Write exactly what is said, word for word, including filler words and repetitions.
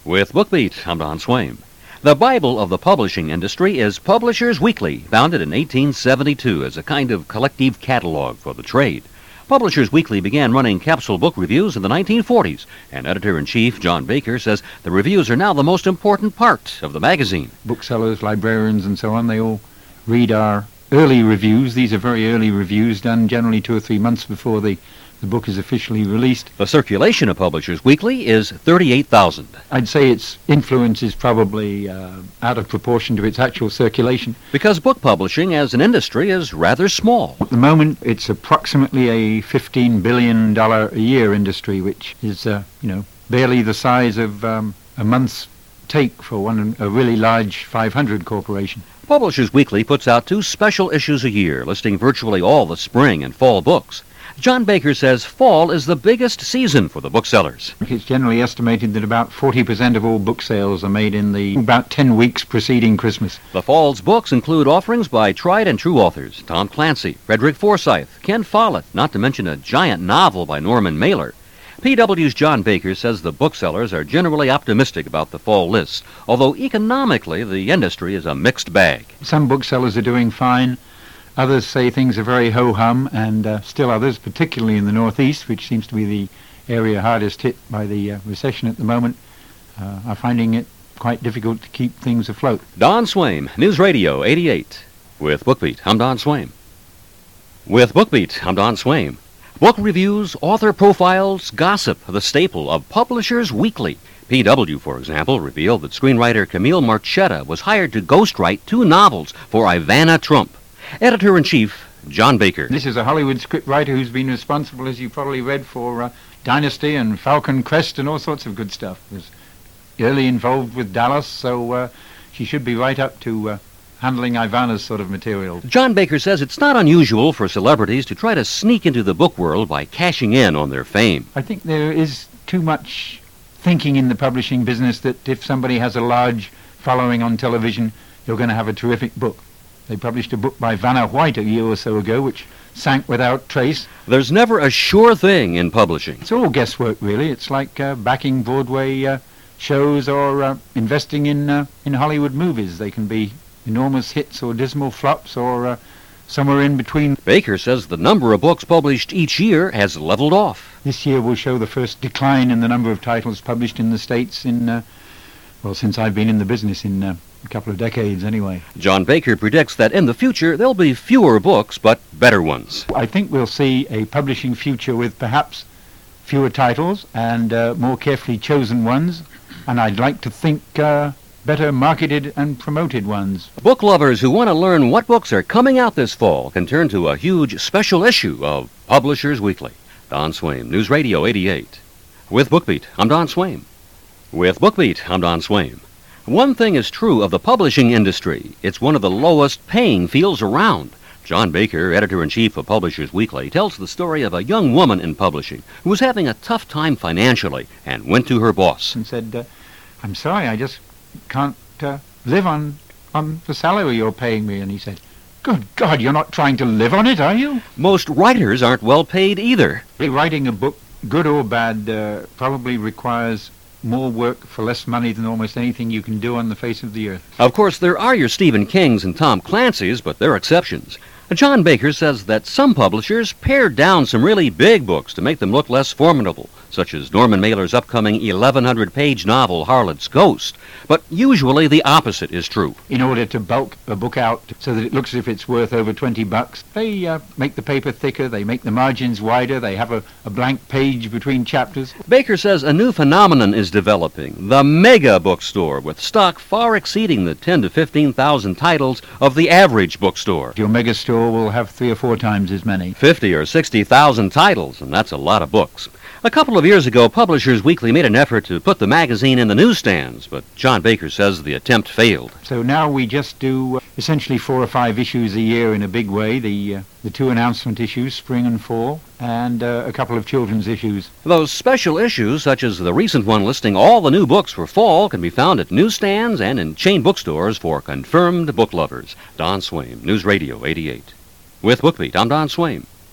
With BookBeat, I'm Don Swaim. The Bible of the publishing industry is Publishers Weekly, founded in eighteen seventy-two as a kind of collective catalog for the trade. Publishers Weekly began running capsule book reviews in the nineteen forties, and editor-in-chief John Baker says the reviews are now the most important part of the magazine. Booksellers, librarians, and so on, they all read our early reviews. These are very early reviews, done generally two or three months before the, the book is officially released. The circulation of Publishers Weekly is thirty-eight thousand. I'd say its influence is probably uh, out of proportion to its actual circulation. Because book publishing as an industry is rather small. At the moment, it's approximately a fifteen billion dollars a year industry, which is, uh, you know, barely the size of um, a month's take for one a really large five hundred corporation. Publishers Weekly puts out two special issues a year, listing virtually all the spring and fall books. John Baker says fall is the biggest season for the booksellers. It's generally estimated that about forty percent of all book sales are made in the about ten weeks preceding Christmas. The fall's books include offerings by tried and true authors, Tom Clancy, Frederick Forsyth, Ken Follett, not to mention a giant novel by Norman Mailer. P W's John Baker says the booksellers are generally optimistic about the fall lists, although economically the industry is a mixed bag. Some booksellers are doing fine. Others say things are very ho-hum, and uh, still others, particularly in the Northeast, which seems to be the area hardest hit by the uh, recession at the moment, uh, are finding it quite difficult to keep things afloat. Don Swaim, News Radio eighty-eight. With BookBeat, I'm Don Swaim. With BookBeat, I'm Don Swaim. Book reviews, author profiles, gossip, the staple of Publishers Weekly. P W, for example, revealed that screenwriter Camille Marchetta was hired to ghostwrite two novels for Ivana Trump. Editor-in-chief John Baker. This is a Hollywood scriptwriter who's been responsible, as you probably read, for uh, Dynasty and Falcon Crest and all sorts of good stuff. Was early involved with Dallas, so uh, she should be right up to uh, handling Ivana's sort of material. John Baker says it's not unusual for celebrities to try to sneak into the book world by cashing in on their fame. I think there is too much thinking in the publishing business that if somebody has a large following on television, you're going to have a terrific book. They published a book by Vanna White a year or so ago, which sank without trace. There's never a sure thing in publishing. It's all guesswork, really. It's like uh, backing Broadway uh, shows or uh, investing in uh, in Hollywood movies. They can be enormous hits or dismal flops or uh, somewhere in between. Baker says the number of books published each year has leveled off. This year will show the first decline in the number of titles published in the States in, uh, well, since I've been in the business in uh, a couple of decades anyway. John Baker predicts that in the future there'll be fewer books, but better ones. I think we'll see a publishing future with perhaps fewer titles and uh, more carefully chosen ones, and I'd like to think uh, better marketed and promoted ones. Book lovers who want to learn what books are coming out this fall can turn to a huge special issue of Publishers Weekly. Don Swaim, News Radio eighty-eight. With BookBeat, I'm Don Swaim. With BookBeat, I'm Don Swaim. One thing is true of the publishing industry. It's one of the lowest paying fields around. John Baker, editor-in-chief of Publishers Weekly, tells the story of a young woman in publishing who was having a tough time financially and went to her boss and said, uh, I'm sorry, I just can't uh, live on, on the salary you're paying me. And he said, good God, you're not trying to live on it, are you? Most writers aren't well paid either. Writing a book, good or bad, uh, probably requires more work for less money than almost anything you can do on the face of the earth. Of course, there are your Stephen Kings and Tom Clancy's, but they're exceptions. John Baker says that some publishers pared down some really big books to make them look less formidable, such as Norman Mailer's upcoming eleven hundred page novel, Harlot's Ghost. But usually the opposite is true. In order to bulk a book out so that it looks as if it's worth over twenty bucks, they uh, make the paper thicker, they make the margins wider, they have a, a blank page between chapters. Baker says a new phenomenon is developing, the mega bookstore, with stock far exceeding the ten to fifteen thousand titles of the average bookstore. Your mega store will have three or four times as many. fifty or sixty thousand titles, and that's a lot of books. A couple of years ago, Publishers Weekly made an effort to put the magazine in the newsstands, but John Baker says the attempt failed. So now we just do uh, essentially four or five issues a year in a big way, the uh, the two announcement issues, spring and fall, and uh, a couple of children's issues. Those special issues, such as the recent one listing all the new books for fall, can be found at newsstands and in chain bookstores for confirmed book lovers. Don Swaim, News Radio eighty-eight. With BookBeat, I'm Don Swaim.